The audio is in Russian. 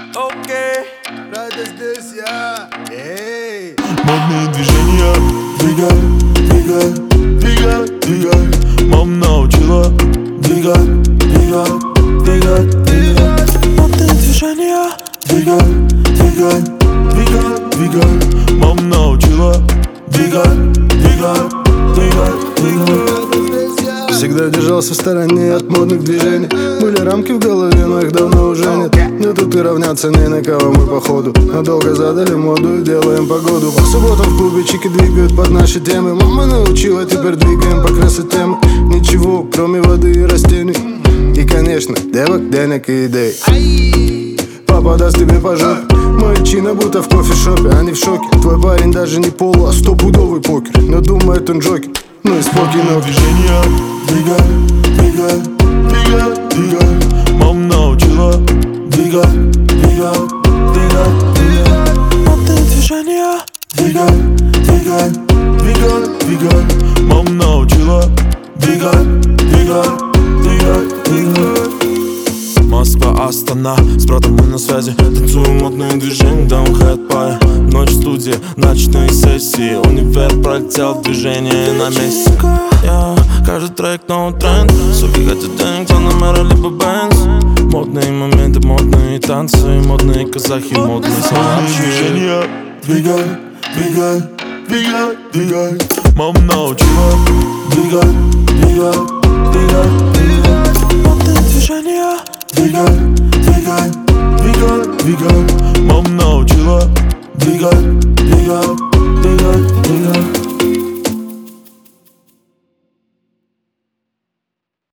Окей, это здесь я. Эй. модные движения. Двигай, двигай, двигай, двигай. Мама научила. Двигай, двигай, двигай, двигай. Модные движения. Двигай, двигай, двигай, двигай. Мама научила. Двигай, двигай, двигай, двигай. Всегда держался в стороне от модных движений. Были рамки в голове, но их давно уже нет. Но тут и равняться не на кого мы походу. Надолго задали моду и делаем погоду. По субботам в клубе чики двигают под наши темы. Мама научила, теперь двигаем по красоте. Ничего, кроме воды и растений. И, конечно, девок, денег и идей. Папа даст тебе по жопе. Мои чины будто в кофешопе, они в шоке. Твой парень даже не поло, а стопудовый покер. Но думает он джокер, ну и спокойно. Модные движения. Двигай, двигай, двигай, двигай. Мама научила. Двигай, двигай, двигай, двигай. Модные движения. Двигай, двигай, двигай, двигай. Мама научила. Двигай, двигай, двигай, двигай. Москва, Астана, с братом мы на связи. Танцуем модные движения, даунхед пай. Ночь в студии, ночные сессии. Универ пролетел, движение на месте. Каждый трек новый тренд. Суки хотят денег, Панамера либо Бенз. Модные моменты, модные танцы. Модные казахи, модные движения. Двигай, двигай, двигай, двигай. Мама научила. Двигай, двигай.